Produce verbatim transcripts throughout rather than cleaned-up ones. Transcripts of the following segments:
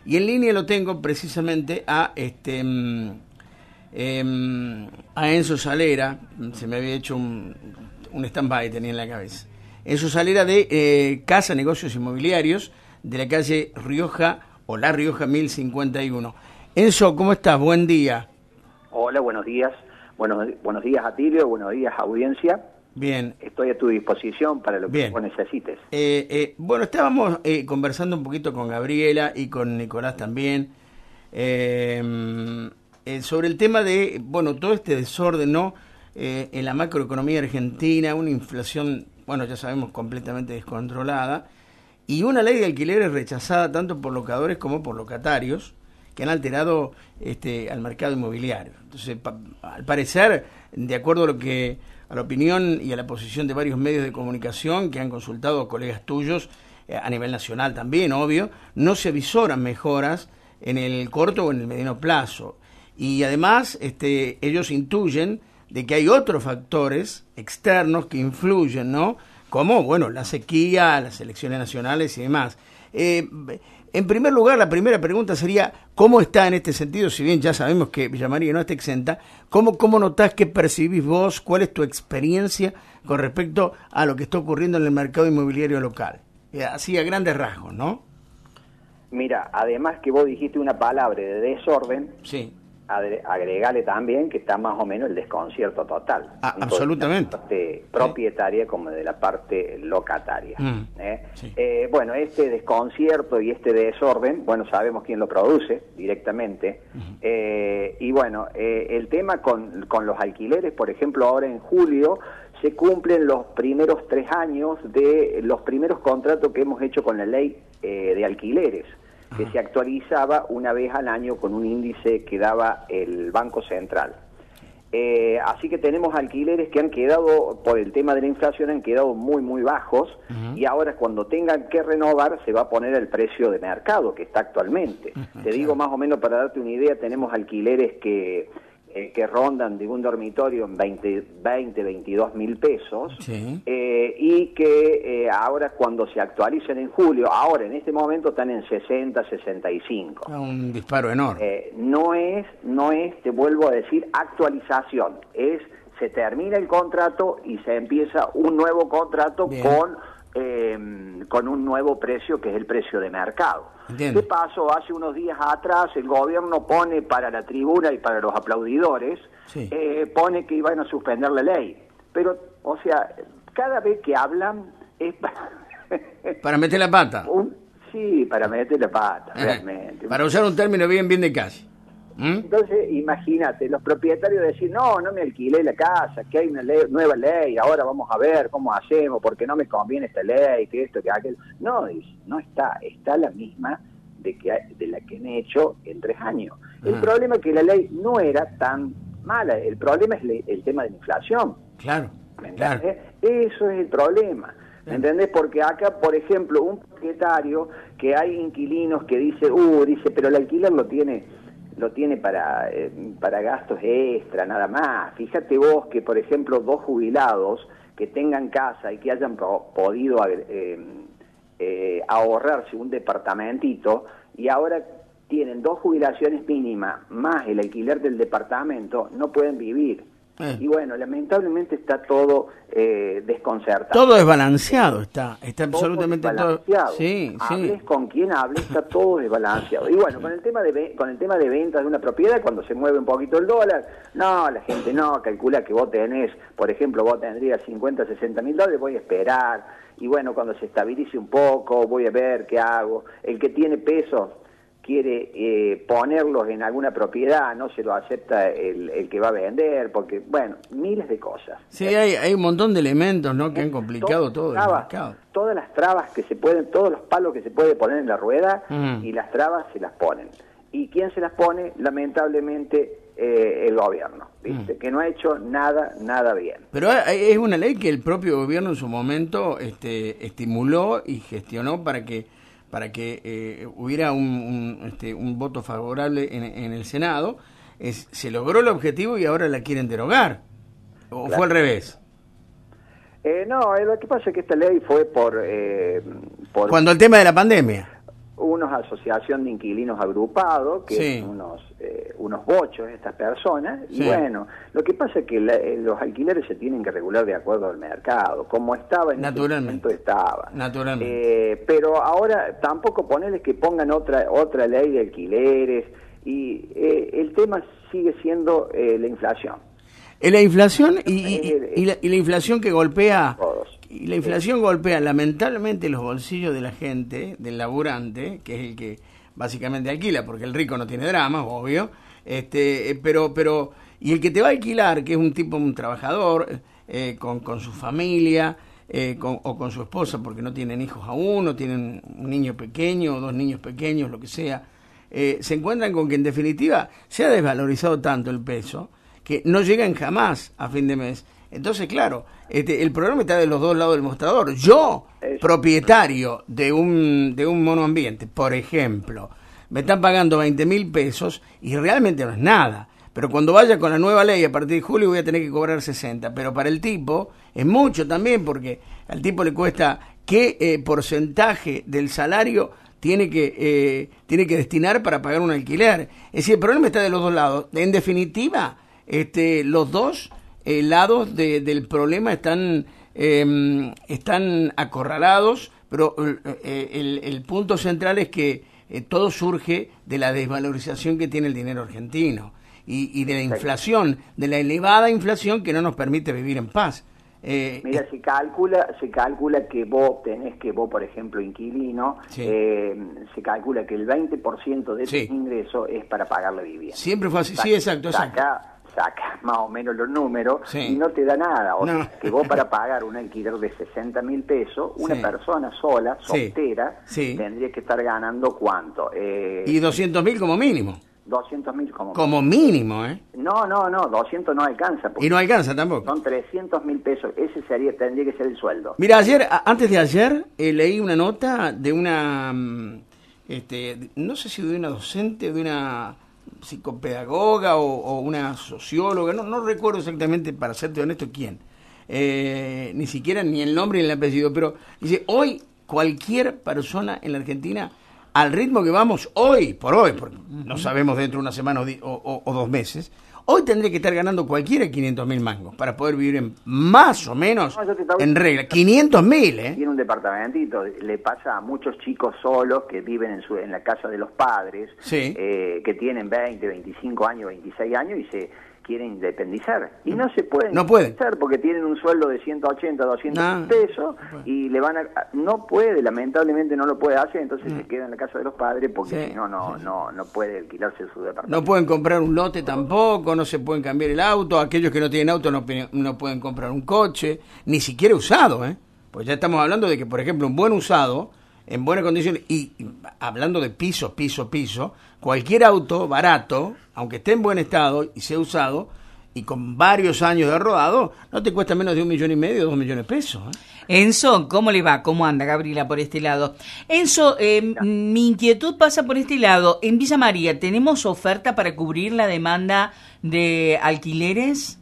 Y en línea lo tengo precisamente a este eh, a Enzo Salera. Se me había hecho un, un stand-by, tenía en la cabeza. Enzo Salera de eh, Casa Negocios Inmobiliarios, de la calle Rioja, o La Rioja mil cincuenta y uno. Enzo, ¿cómo estás? Buen día. Hola, buenos días. Buenos, buenos días, Atilio. Buenos días, audiencia. Bien. Estoy a tu disposición para lo que Bien. vos necesites. Eh, eh, bueno, estábamos eh, conversando un poquito con Gabriela y con Nicolás también eh, eh, sobre el tema de, bueno, todo este desorden, ¿no? Eh, en la macroeconomía argentina, una inflación, bueno, ya sabemos, completamente descontrolada, y una ley de alquileres rechazada tanto por locadores como por locatarios, que han alterado este, al mercado inmobiliario. Entonces, pa, al parecer, de acuerdo a lo que a la opinión y a la posición de varios medios de comunicación que han consultado a colegas tuyos, eh, a nivel nacional también, obvio, no se avisoran mejoras en el corto o en el mediano plazo. Y además, este, ellos intuyen de que hay otros factores externos que influyen, ¿no? Como, bueno, la sequía, las elecciones nacionales y demás. Eh, en primer lugar, la primera pregunta sería, ¿cómo está en este sentido? Si bien ya sabemos que Villa María no está exenta, ¿cómo, cómo notás, qué percibís vos? ¿Cuál es tu experiencia con respecto a lo que está ocurriendo en el mercado inmobiliario local? Eh, así a grandes rasgos, ¿no? Mira, además que vos dijiste una palabra de desorden, sí. Agregale también que está más o menos el desconcierto total. Ah, absolutamente. De la parte propietaria sí. como de la parte locataria. Mm, ¿eh? Sí. Eh, bueno, este desconcierto y este desorden, bueno, sabemos quién lo produce directamente. Uh-huh. eh, y bueno, eh, el tema con, con los alquileres, por ejemplo, ahora en julio se cumplen los primeros tres años de los primeros contratos que hemos hecho con la ley eh, de alquileres, que Ajá. se actualizaba una vez al año con un índice que daba el Banco Central. Eh, así que tenemos alquileres que han quedado, por el tema de la inflación, han quedado muy, muy bajos, uh-huh. y ahora cuando tengan que renovar se va a poner el precio de mercado que está actualmente. Uh-huh, Te digo más o menos para darte una idea, tenemos alquileres que... Eh, que rondan de un dormitorio en veinte, veintidós mil pesos, sí. eh, y que eh, ahora cuando se actualicen en julio, ahora en este momento están en sesenta, sesenta y cinco. Un disparo enorme. Eh, no es, no es, te vuelvo a decir, actualización, es se termina el contrato y se empieza un nuevo contrato Bien. con eh, con un nuevo precio que es el precio de mercado. Entiendo. ¿Qué pasó? Hace unos días atrás el gobierno pone para la tribuna y para los aplaudidores, sí. eh, pone que iban a suspender la ley. Pero, o sea, cada vez que hablan es para... para meter la pata. Un, sí, para meter la pata, eh, realmente. Para usar un término bien, bien de calle. ¿Mm? Entonces, imagínate, los propietarios decir, no, no me alquilé la casa, que hay una ley, nueva ley, ahora vamos a ver cómo hacemos, porque no me conviene esta ley, que esto, que aquello. No, no está, está la misma de que de la que han hecho en tres años. El ah. problema es que la ley no era tan mala, el problema es le, el tema de la inflación. Claro, ¿Me claro. Eso es el problema. ¿Me entendés? Porque acá, por ejemplo, un propietario que hay inquilinos que dice, uh, dice, pero el alquiler lo tiene... lo tiene para eh, para gastos extra, nada más. Fíjate vos que, por ejemplo, dos jubilados que tengan casa y que hayan po- podido eh, eh, ahorrarse un departamentito y ahora tienen dos jubilaciones mínimas más el alquiler del departamento, no pueden vivir. Eh. Y bueno, lamentablemente está todo eh, desconcertado. Todo desbalanceado está, está absolutamente todo. todo. Sí, hables sí. con quien hables, está todo desbalanceado. Y bueno, con el tema de con el tema de ventas de una propiedad, cuando se mueve un poquito el dólar, no, la gente no, calcula que vos tenés, por ejemplo, vos tendrías cincuenta, sesenta mil dólares, voy a esperar, y bueno, cuando se estabilice un poco, voy a ver qué hago. El que tiene pesos quiere eh, ponerlos en alguna propiedad, no se lo acepta el, el que va a vender, porque, bueno, miles de cosas. Sí, hay, hay un montón de elementos, ¿no?, que han complicado todo el mercado. Todas las trabas que se pueden, todos los palos que se puede poner en la rueda, mm. y las trabas se las ponen. ¿Y quién se las pone? Lamentablemente, eh, el gobierno, ¿viste? Mm. Que no ha hecho nada, nada bien. Pero hay, es una ley que el propio gobierno en su momento este, estimuló y gestionó para que para que eh, hubiera un, un, este, un voto favorable en, en el Senado. Es, se logró el objetivo y ahora la quieren derogar. ¿O claro. fue al revés? Eh, no, lo que pasa es que esta ley fue por... Eh, por Cuando el tema de la pandemia. unos asociación de inquilinos agrupados, que sí. son unos, eh, unos bochos estas personas, sí. y bueno, lo que pasa es que la, eh, los alquileres se tienen que regular de acuerdo al mercado, como estaba en ese momento estaba. Naturalmente. Eh, pero ahora tampoco ponerles que pongan otra, otra ley de alquileres, y eh, el tema sigue siendo eh, la inflación. Eh, la inflación y, y, y, la, y la inflación que golpea... Todos. Y la inflación golpea lamentablemente los bolsillos de la gente, del laburante, que es el que básicamente alquila, porque el rico no tiene drama, obvio, este, pero, pero, y el que te va a alquilar, que es un tipo, un trabajador, eh, con, con su familia, eh, con, o con su esposa, porque no tienen hijos aún, no tienen un niño pequeño, o dos niños pequeños, lo que sea, eh, se encuentran con que en definitiva se ha desvalorizado tanto el peso, que no llegan jamás a fin de mes. Entonces, claro, este, el problema está de los dos lados del mostrador. Yo, Eso. propietario de un, de un monoambiente, por ejemplo, me están pagando veinte mil pesos y realmente no es nada. Pero cuando vaya con la nueva ley, a partir de julio voy a tener que cobrar sesenta. Pero para el tipo es mucho también, porque al tipo le cuesta qué eh, porcentaje del salario tiene que, eh, tiene que destinar para pagar un alquiler. Es decir, el problema está de los dos lados. En definitiva, este, los dos... Eh, lados de, del problema están eh, están acorralados, pero eh, el, el punto central es que eh, todo surge de la desvalorización que tiene el dinero argentino y, y de la inflación, de la elevada inflación que no nos permite vivir en paz. Eh, Mira, eh, se calcula se calcula que vos tenés que vos, por ejemplo, inquilino, sí. eh, se calcula que el veinte por ciento de sí. tu ingreso es para pagar la vivienda. Siempre fue así, Saca, sí, exacto, exacto. Saca, sacas más o menos los números sí. y no te da nada. O no. sea, que vos para pagar un alquiler de sesenta mil pesos, una sí. persona sola, soltera, sí. Sí. tendría que estar ganando ¿cuánto? Eh, y doscientos mil como mínimo. doscientos mil como, como mínimo. ¿eh? No, no, no, doscientos no alcanza. Y no alcanza tampoco. Son trescientos mil pesos, ese sería tendría que ser el sueldo. Mira, ayer, antes de ayer, eh, leí una nota de una, este, no sé si de una docente, de una psicopedagoga o, o una socióloga, no, no recuerdo exactamente, para serte honesto, quién, eh, ni siquiera ni el nombre ni el apellido, pero dice, hoy cualquier persona en la Argentina, al ritmo que vamos hoy, por hoy, porque no sabemos dentro de una semana o, o, o dos meses, hoy tendría que estar ganando cualquiera quinientos mil mangos para poder vivir en más o menos no, en regla. quinientos mil, ¿eh? Tiene un departamentito. Le pasa a muchos chicos solos que viven en, su, en la casa de los padres, sí. eh, que tienen veinte, veinticinco años, veintiséis años y se quieren independizar. Y no se pueden no independizar pueden. porque tienen un sueldo de ciento ochenta, doscientos no, pesos no y le van a... No puede, lamentablemente no lo puede hacer, entonces no. se queda en la casa de los padres porque sí. si no, no, sí. no, no puede alquilarse su departamento. No pueden comprar un lote tampoco, no se pueden cambiar el auto, aquellos que no tienen auto no, no pueden comprar un coche, ni siquiera usado, ¿eh? Pues ya estamos hablando de que, por ejemplo, un buen usado, en buenas condiciones, y hablando de piso, piso, piso, cualquier auto barato, aunque esté en buen estado y sea usado, y con varios años de rodado, no te cuesta menos de un millón y medio, dos millones de pesos. ¿eh? Enzo, ¿cómo le va? ¿Cómo anda, Gabriela, por este lado? Enzo, eh, mi inquietud pasa por este lado. En Villa María, ¿tenemos oferta para cubrir la demanda de alquileres?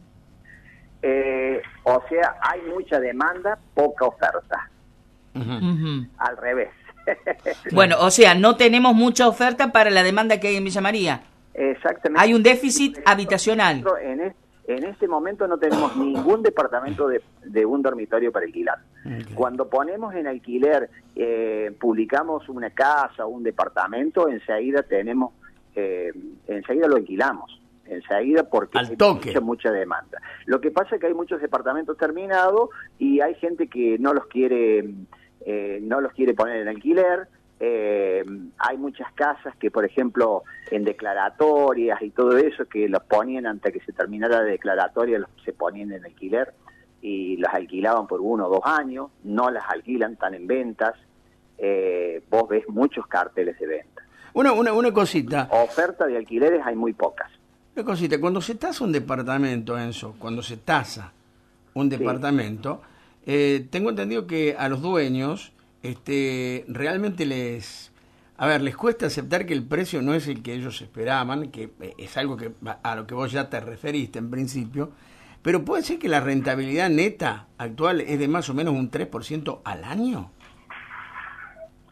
Eh, o sea, hay mucha demanda, poca oferta. Uh-huh. Uh-huh. Al revés. Bueno, o sea, no tenemos mucha oferta para la demanda que hay en Villa María. Exactamente. Hay un déficit habitacional. En, es, en este momento no tenemos ningún departamento de, de un dormitorio para alquilar. Okay. Cuando ponemos en alquiler, eh, publicamos una casa o un departamento, enseguida tenemos, eh, enseguida lo alquilamos. Enseguida porque Al toque. hay mucha, mucha demanda. Lo que pasa es que hay muchos departamentos terminados y hay gente que no los quiere, eh, no los quiere poner en alquiler. Eh, hay muchas casas que, por ejemplo, en declaratorias y todo eso, que los ponían antes que se terminara la declaratoria, los se ponían en alquiler y las alquilaban por uno o dos años, no las alquilan, están en ventas. Eh, vos ves muchos carteles de venta. Una, una, una cosita. Oferta de alquileres hay muy pocas. Una cosita, cuando se tasa un departamento, Enzo, cuando se tasa un departamento, sí. eh, tengo entendido que a los dueños este realmente les a ver les cuesta aceptar que el precio no es el que ellos esperaban, que es algo que a lo que vos ya te referiste en principio, pero puede ser que la rentabilidad neta actual es de más o menos un tres por ciento al año.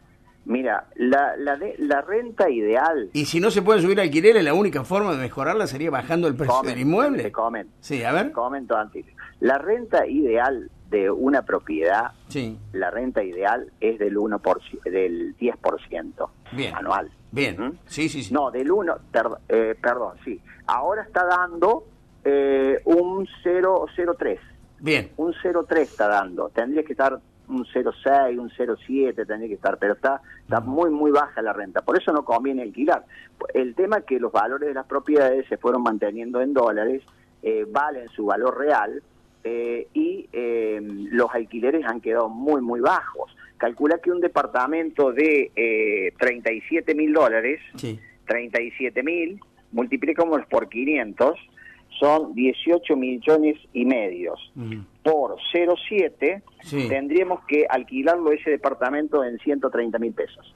Mira, la, la, de, la renta ideal... Y si no se pueden subir alquileres, la única forma de mejorarla sería bajando el precio comento, del inmueble. Te comento. Sí, a ver. Te comento antes. La renta ideal de una propiedad, sí. la renta ideal es del uno por ciento, del diez por ciento Bien. anual. Bien, ¿Mm? sí, sí, sí. No, del uno, per, eh, perdón, sí. Ahora está dando eh, un cero coma tres. Bien. Un cero coma tres está dando. Tendría que estar un cero coma seis, un cero coma siete, tendría que estar, pero está, está muy, muy baja la renta. Por eso no conviene alquilar. El tema es que los valores de las propiedades se fueron manteniendo en dólares, eh, valen su valor real, eh, y eh, los alquileres han quedado muy, muy bajos. Calcula que un departamento de eh, treinta y siete mil dólares, sí. treinta y siete mil, multiplicamos por quinientos, son dieciocho millones y medios. Uh-huh. Por cero coma siete, sí. tendríamos que alquilarlo ese departamento en ciento treinta mil pesos.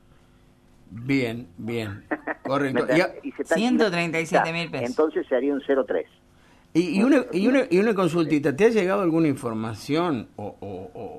Bien, bien, correcto. y ciento treinta y siete mil pesos. Entonces sería un cero coma tres. Y, y, una, y, una, y una consultita, ¿te ha llegado alguna información o, o, o,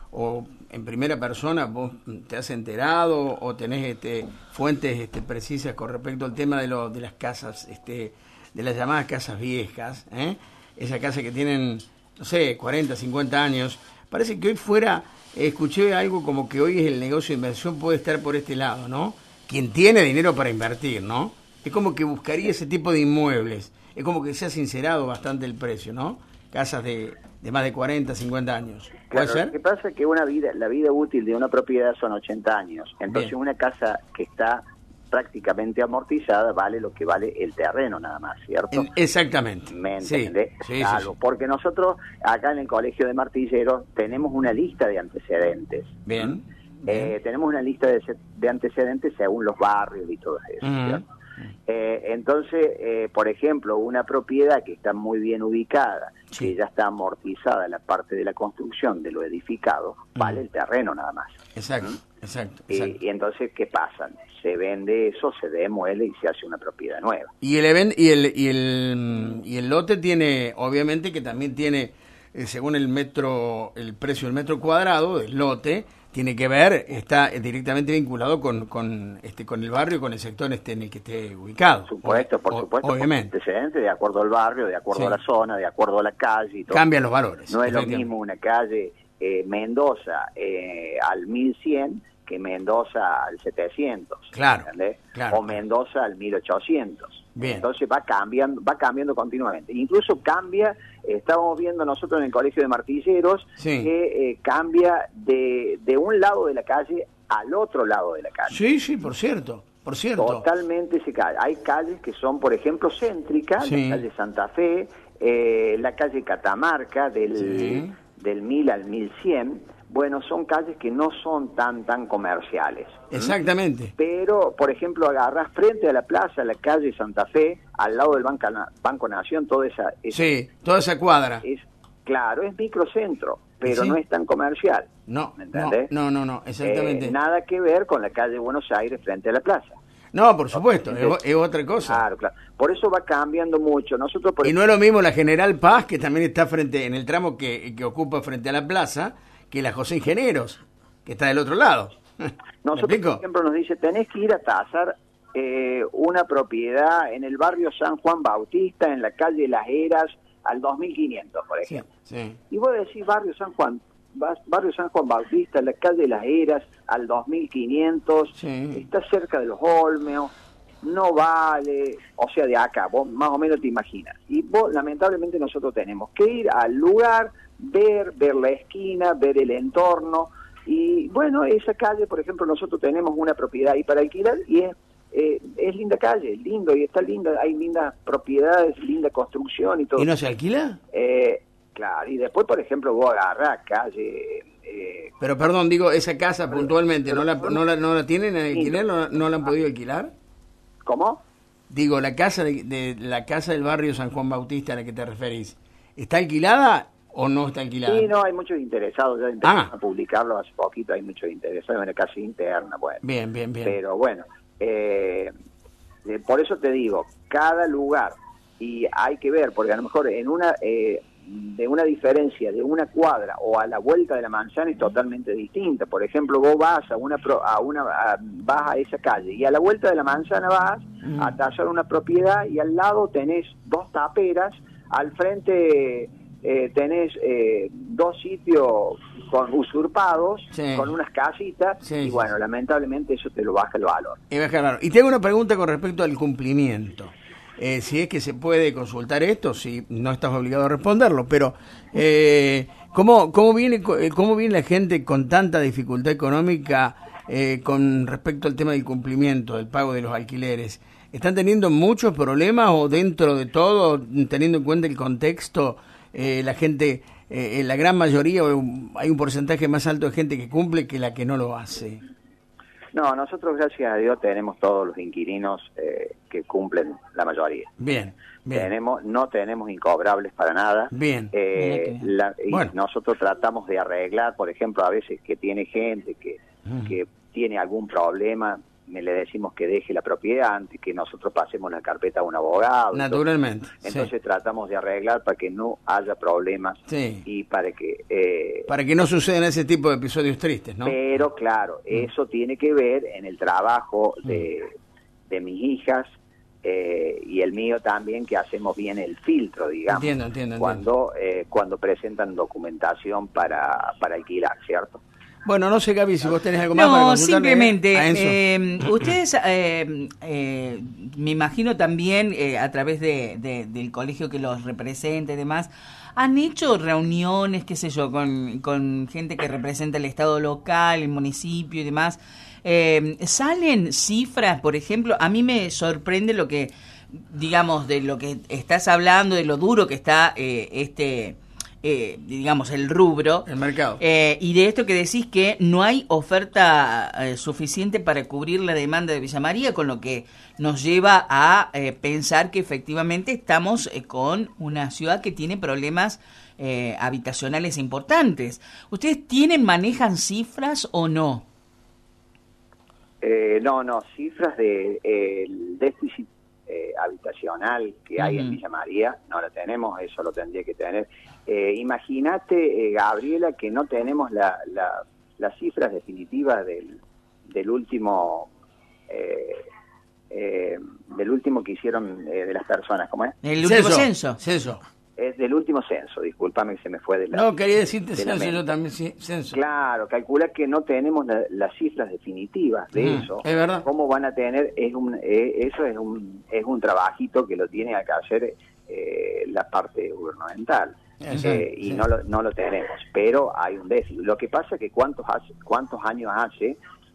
o en primera persona vos te has enterado o tenés este, fuentes este, precisas con respecto al tema de, lo, de las casas, este, de las llamadas casas viejas, ¿eh? Esas casas que tienen, no sé, cuarenta, cincuenta años? Parece que hoy fuera, eh, escuché algo como que hoy es el negocio de inversión puede estar por este lado, ¿no? Quien tiene dinero para invertir, ¿no? Es como que buscaría ese tipo de inmuebles. Es como que se ha sincerado bastante el precio, ¿no? Casas de, de más de cuarenta, cincuenta años. ¿Puede claro, ser? Lo que pasa es que una vida, la vida útil de una propiedad son ochenta años. Entonces Bien. Una casa que está prácticamente amortizada vale lo que vale el terreno nada más, ¿cierto? Exactamente. ¿Me entiendes? Sí, sí, Algo, sí, sí. Porque nosotros acá en el Colegio de Martilleros tenemos una lista de antecedentes. Bien. Eh, Bien. Tenemos una lista de, de antecedentes según los barrios y todo eso, Uh-huh. ¿cierto? Eh, entonces, eh, por ejemplo, una propiedad que está muy bien ubicada, sí. que ya está amortizada la parte de la construcción de lo edificado, uh-huh. vale el terreno nada más. Exacto, ¿Mm? exacto. Y, exacto. y entonces, ¿qué pasa? Se vende eso, se demuele y se hace una propiedad nueva. Y el event, y el y el y el lote tiene, obviamente que también tiene, eh, según el metro, el precio del metro cuadrado del lote, tiene que ver, está directamente vinculado con, con este con el barrio, con el sector este en el que esté ubicado. Por supuesto, por supuesto, obviamente. Por antecedentes, de acuerdo al barrio, de acuerdo sí. a la zona, de acuerdo a la calle y todo. Cambian los valores. No es lo mismo una calle eh, Mendoza eh, al mil cien que Mendoza al setecientos. Claro, claro. O Mendoza al mil ochocientos. Bien. Entonces va cambiando, va cambiando continuamente. Incluso cambia, estábamos viendo nosotros en el Colegio de Martilleros, sí. que eh, cambia de, de un lado de la calle al otro lado de la calle. Sí, sí, por cierto, por cierto. Totalmente se cae. Hay calles que son, por ejemplo, céntricas, sí. la calle Santa Fe, eh, la calle Catamarca, del, sí. del mil al mil cien. Bueno, son calles que no son tan tan comerciales. Exactamente. ¿Mm? Pero, por ejemplo, agarrás frente a la plaza, la calle Santa Fe, al lado del Banco, Banco Nación, toda esa... Es, sí, toda esa cuadra. Es, claro, es microcentro, pero sí. no es tan comercial. No, ¿me entendés? no, no, no, exactamente. Eh, nada que ver con la calle Buenos Aires frente a la plaza. No, por supuesto, es, es otra cosa. Claro, claro. Por eso va cambiando mucho. Nosotros por y no es lo mismo la General Paz, que también está frente, en el tramo que, que ocupa frente a la plaza, que la José Ingenieros, que está del otro lado. Nosotros, por ejemplo, nos dice, tenés que ir a tasar eh, una propiedad en el barrio San Juan Bautista, en la calle Las Heras, al dos mil quinientos, por ejemplo. Sí, sí. Y vos decís, barrio San Juan, barrio San Juan Bautista, en la calle Las Heras, al dos mil quinientos, sí. está cerca de los Olmeos, no vale, o sea, de acá, vos más o menos te imaginas. Y vos, lamentablemente, nosotros tenemos que ir al lugar, ver, ver la esquina, ver el entorno, y bueno, esa calle, por ejemplo, nosotros tenemos una propiedad ahí para alquilar, y es, eh, es linda calle, lindo, y está linda, hay lindas propiedades, linda construcción y todo. ¿Y no se alquila? Eh, claro, y después, por ejemplo, vos agarrás calle... Eh, pero perdón, digo, esa casa puntualmente, ¿no la, no la, no la tienen en alquiler? ¿No, no la han podido alquilar? ¿Cómo? Digo, la casa de, de la casa del barrio San Juan Bautista a la que te referís, ¿está alquilada o no está alquilada? Sí, no, hay muchos interesados, ya empezaron ah. a publicarlo hace poquito, hay muchos interesados, en la casa interna, bueno. Bien, bien, bien. Pero bueno, eh, eh, por eso te digo, cada lugar, y hay que ver, porque a lo mejor en una, eh, de una diferencia de una cuadra o a la vuelta de la manzana es totalmente distinta. Por ejemplo, vos vas a una pro, a una a, vas a esa calle y a la vuelta de la manzana vas mm. a tallar una propiedad y al lado tenés dos taperas, al frente eh, tenés eh, dos sitios con usurpados, sí. con unas casitas, sí, y bueno, sí. lamentablemente eso te lo baja el valor. Y baja el valor. Y tengo una pregunta con respecto al cumplimiento. Eh, si es que se puede consultar esto, si no estás obligado a responderlo, pero eh, ¿cómo, cómo, viene, ¿cómo viene la gente con tanta dificultad económica eh, con respecto al tema del cumplimiento, del pago de los alquileres? ¿Están teniendo muchos problemas o dentro de todo, teniendo en cuenta el contexto, eh, la gente, eh, la gran mayoría, hay un porcentaje más alto de gente que cumple que la que no lo hace? No, nosotros gracias a Dios tenemos todos los inquilinos eh, que cumplen la mayoría. Bien, bien. Tenemos, no tenemos incobrables para nada. Bien. Eh, la, y bueno. Nosotros tratamos de arreglar, por ejemplo, a veces que tiene gente que, uh-huh. que tiene algún problema, me le decimos que deje la propiedad antes que nosotros pasemos la carpeta a un abogado. Naturalmente. Entonces, entonces sí. tratamos de arreglar para que no haya problemas sí. y para que... Eh, para que no sucedan ese tipo de episodios tristes, ¿no? Pero claro, mm. eso tiene que ver en el trabajo de, mm. de mis hijas eh, y el mío también, que hacemos bien el filtro, digamos. Entiendo, entiendo. Cuando, eh, cuando presentan documentación para, para alquilar, ¿cierto? Bueno, no sé, Gaby, si vos tenés algo más no, para No, simplemente, eh, ustedes, eh, eh, me imagino también, eh, a través de, de, del colegio que los representa y demás, ¿han hecho reuniones, qué sé yo, con, con gente que representa el Estado local, el municipio y demás? Eh, ¿Salen cifras, por ejemplo? A mí me sorprende lo que, digamos, de lo que estás hablando, de lo duro que está eh, este... Eh, digamos, el rubro. El mercado. Eh, y de esto que decís que no hay oferta eh, suficiente para cubrir la demanda de Villa María, con lo que nos lleva a eh, pensar que efectivamente estamos eh, con una ciudad que tiene problemas eh, habitacionales importantes. ¿Ustedes tienen, manejan cifras o no? Eh, no, no, cifras de eh, el déficit Eh, habitacional que hay uh-huh. en Villa María, no lo tenemos, eso lo tendría que tener. Eh, Imagínate, eh, Gabriela, que no tenemos la, la, las cifras definitivas del, del último eh, eh, del último que hicieron eh, de las personas, ¿cómo es? El último censo. Censo. Es del último censo, discúlpame que se me fue de la... No, quería decirte de censo, yo también, sí, censo. Claro, calcula que no tenemos la, las cifras definitivas de mm, eso. Es verdad. ¿Cómo van a tener? Es un, eh, eso es un es un trabajito que lo tiene que hacer eh, la parte gubernamental. Exacto, eh, y sí. no lo, no lo tenemos, pero hay un déficit. Lo que pasa es que cuántos, hace, cuántos años hace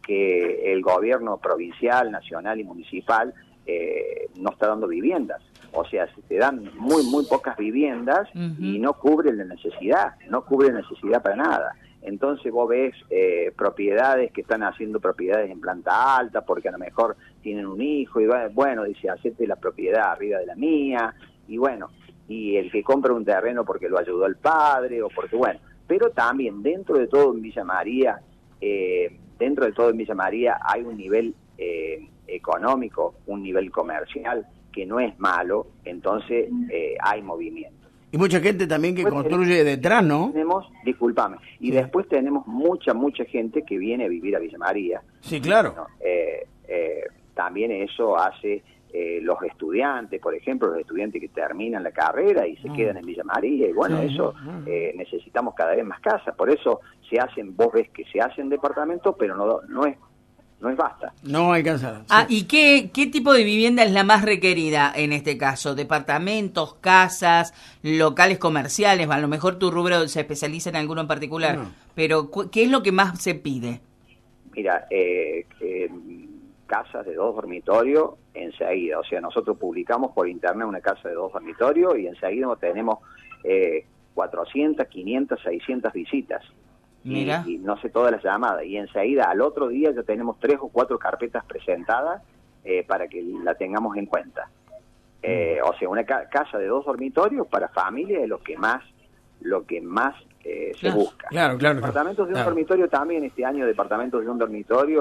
que el gobierno provincial, nacional y municipal eh, no está dando viviendas. O sea, se te dan muy, muy pocas viviendas uh-huh. y no cubren la necesidad, no cubren la necesidad para nada. Entonces vos ves eh, propiedades que están haciendo propiedades en planta alta porque a lo mejor tienen un hijo y bueno, dice, hacete la propiedad arriba de la mía, y bueno, y el que compra un terreno porque lo ayudó el padre o porque, bueno, pero también dentro de todo en Villa María, eh, dentro de todo en Villa María hay un nivel eh, económico, un nivel comercial que no es malo, entonces eh, hay movimiento. Y mucha gente también que después construye tenemos, detrás, ¿no? Tenemos, discúlpame, y sí. después tenemos mucha, mucha gente que viene a vivir a Villa María. Sí, claro. Bueno, eh, eh, también eso hace eh, los estudiantes, por ejemplo, los estudiantes que terminan la carrera y se mm. quedan en Villa María, y bueno, sí, eso mm. eh, necesitamos cada vez más casas, por eso se hacen, vos ves que se hacen departamentos, pero no, no es no es basta. No alcanza. Sí. Ah, ¿y qué, qué tipo de vivienda es la más requerida en este caso? ¿Departamentos, casas, locales comerciales? A lo mejor tu rubro se especializa en alguno en particular, no. pero ¿qué es lo que más se pide? Mira, eh, eh, casas de dos dormitorios enseguida. O sea, nosotros publicamos por internet una casa de dos dormitorios y enseguida tenemos eh, cuatrocientas, quinientas, seiscientas visitas. Mira. Y, y no sé todas las llamadas, y enseguida al otro día ya tenemos tres o cuatro carpetas presentadas eh, para que la tengamos en cuenta. Eh, o sea, una ca casa de dos dormitorios para familia es lo que más lo que más eh, se claro, busca. Claro, claro. Departamentos de un claro. dormitorio también, este año departamentos de un dormitorio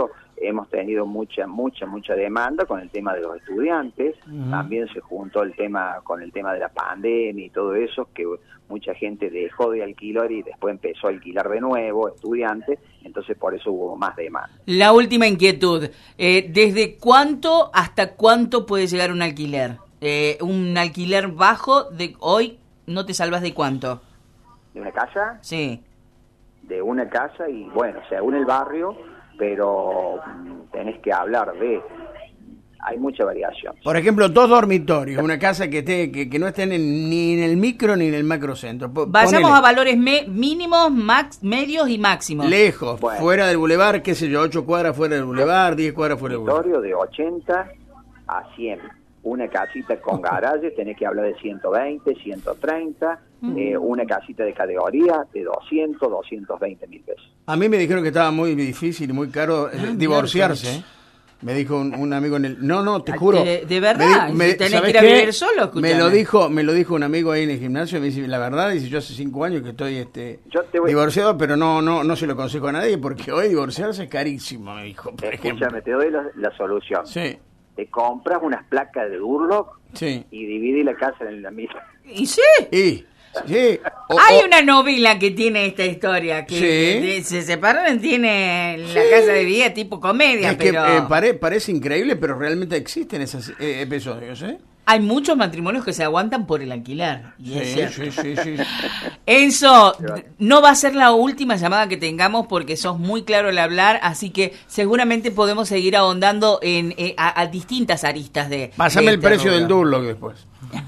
hemos tenido mucha, mucha, mucha demanda con el tema de los estudiantes. Uh-huh. También se juntó el tema con el tema de la pandemia y todo eso, que mucha gente dejó de alquilar y después empezó a alquilar de nuevo, estudiantes, entonces por eso hubo más demanda. La última inquietud, eh, ¿desde cuánto hasta cuánto puede llegar un alquiler? Eh, un alquiler bajo de hoy, ¿no te salvas de cuánto? ¿De una casa? Sí. De una casa y bueno, según el barrio, pero tenés que hablar de... Hay mucha variación. Por ejemplo, dos dormitorios, una casa que esté que, que no estén en, ni en el micro ni en el macrocentro. P- Vayamos ponele. a valores me, mínimos, max, medios y máximos. Lejos, bueno. fuera del bulevar, qué sé yo, ocho cuadras fuera del bulevar, diez cuadras fuera del bulevar. Dormitorio de ochenta a cien. Una casita con garajes, tenés que hablar de ciento veinte, ciento treinta. Uh-huh. Eh, una casita de categoría de doscientos, doscientos veinte mil pesos. A mí me dijeron que estaba muy difícil y muy caro eh, ah, divorciarse. ¿eh? Me dijo un, un amigo en el... No, no, te juro. ¿De, de verdad? Me, me, ¿Tenés que ir a vivir solo? Escuchame. Me lo dijo me lo dijo un amigo ahí en el gimnasio. Me dice, la verdad, dice, yo hace cinco años que estoy este yo te voy... divorciado, pero no no no se lo aconsejo a nadie porque hoy divorciarse es carísimo, me dijo. Por Escúchame, ejemplo. te doy la, la solución. Sí. Te compras unas placas de Durlock sí. y dividí la casa en la misma. ¿Y sí? Y... Sí. O, Hay o, una novela que tiene esta historia, que sí. de, se separan, tiene la sí. casa de vida tipo comedia, es pero... que eh, pare, parece increíble, pero realmente existen esos eh, episodios, ¿eh? Hay muchos matrimonios que se aguantan por el alquiler. Y sí, es sí, sí, sí. Enzo, no va a ser la última llamada que tengamos porque sos muy claro al hablar, así que seguramente podemos seguir ahondando en eh, a, a distintas aristas de... Pásame de el este precio rubro. del Durlock después.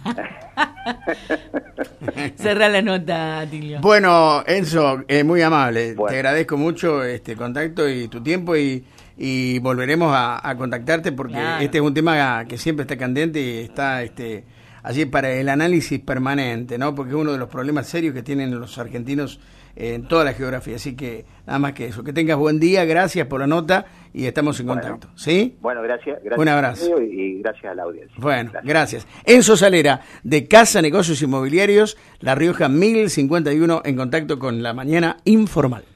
Cerrá la nota, Atilio. Bueno, Enzo, eh, muy amable. Bueno. Te agradezco mucho este contacto y tu tiempo y, y volveremos a, a contactarte porque claro. este es un tema que siempre está candente y está este allí para el análisis permanente, ¿no? Porque es uno de los problemas serios que tienen los argentinos en toda la geografía. Así que nada más que eso. Que tengas buen día, gracias por la nota y estamos en bueno, contacto. ¿Sí? Bueno, gracias. gracias un abrazo. Y, y gracias a la audiencia. Bueno, gracias. gracias. Enzo Salera, de Casa Negocios Inmobiliarios, La Rioja mil cincuenta y uno, en contacto con La Mañana Informal.